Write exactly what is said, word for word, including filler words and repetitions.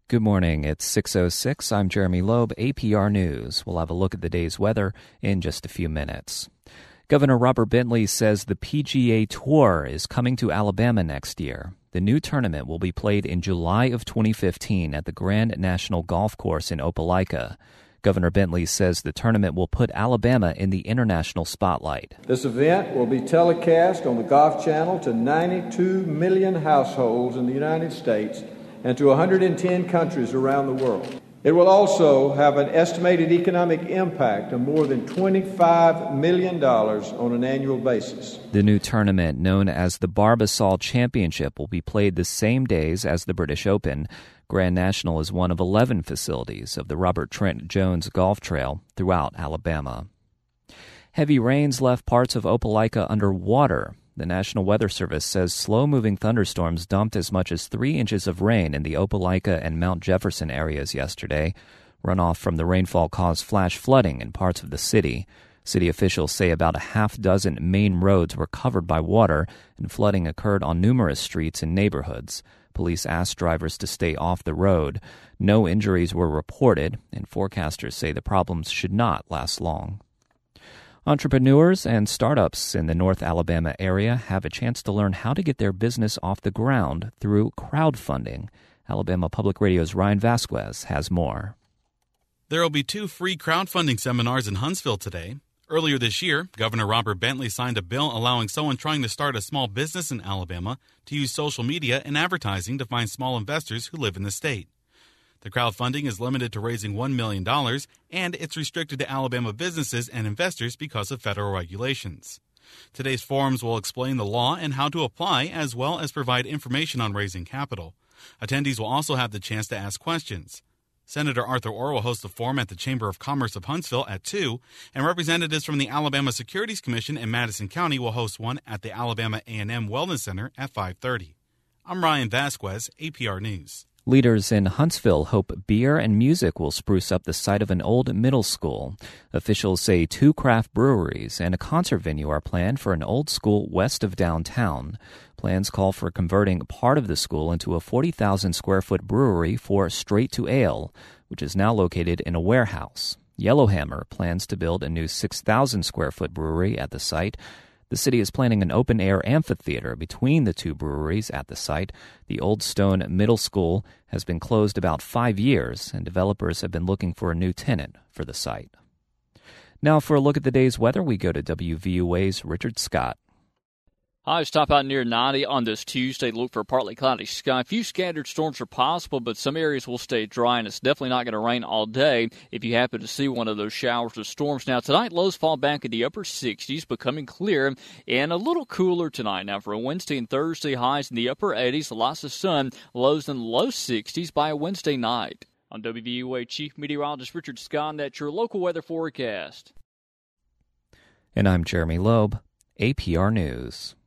Good morning. It's six oh six. I'm Jeremy Loeb, A P R News. We'll have a look at the day's weather in just a few minutes. Governor Robert Bentley says the P G A Tour is coming to Alabama next year. The new tournament will be played in July of twenty fifteen at the Grand National Golf Course in Opelika. Governor Bentley says the tournament will put Alabama in the international spotlight. This event will be telecast on the Golf Channel to ninety-two million households in the United States and to one hundred ten countries around the world. It will also have an estimated economic impact of more than twenty-five million dollars on an annual basis. The new tournament, known as the Barbasol Championship, will be played the same days as the British Open. Grand National is one of eleven facilities of the Robert Trent Jones Golf Trail throughout Alabama. Heavy rains left parts of Opelika underwater. The National Weather Service says slow-moving thunderstorms dumped as much as three inches of rain in the Opelika and Mount Jefferson areas yesterday. Runoff from the rainfall caused flash flooding in parts of the city. City officials say about a half dozen main roads were covered by water, and flooding occurred on numerous streets and neighborhoods. Police asked drivers to stay off the road. No injuries were reported, and forecasters say the problems should not last long. Entrepreneurs and startups in the North Alabama area have a chance to learn how to get their business off the ground through crowdfunding. Alabama Public Radio's Ryan Vasquez has more. There will be two free crowdfunding seminars in Huntsville today. Earlier this year, Governor Robert Bentley signed a bill allowing someone trying to start a small business in Alabama to use social media and advertising to find small investors who live in the state. The crowdfunding is limited to raising one million dollars, and it's restricted to Alabama businesses and investors because of federal regulations. Today's forums will explain the law and how to apply, as well as provide information on raising capital. Attendees will also have the chance to ask questions. Senator Arthur Orr will host the forum at the Chamber of Commerce of Huntsville at two, and representatives from the Alabama Securities Commission in Madison County will host one at the Alabama A and M Wellness Center at five thirty. I'm Ryan Vasquez, A P R News. Leaders in Huntsville hope beer and music will spruce up the site of an old middle school. Officials say two craft breweries and a concert venue are planned for an old school west of downtown. Plans call for converting part of the school into a forty thousand square foot brewery for Straight to Ale, which is now located in a warehouse. Yellowhammer plans to build a new six thousand square foot brewery at the site. The city is planning an open-air amphitheater between the two breweries at the site. The Old Stone Middle School has been closed about five years, and developers have been looking for a new tenant for the site. Now for a look at the day's weather, we go to W V U A's Richard Scott. Highs top out near ninety on this Tuesday. Look for partly cloudy sky. A few scattered storms are possible, but some areas will stay dry, and it's definitely not going to rain all day if you happen to see one of those showers or storms. Now, tonight, lows fall back in the upper sixties, becoming clear and a little cooler tonight. Now, for Wednesday and Thursday, highs in the upper eighties, lots of sun, lows in the low sixties by Wednesday night. On W V U A Chief Meteorologist Richard Scott, that's your local weather forecast. And I'm Jeremy Loeb, A P R News.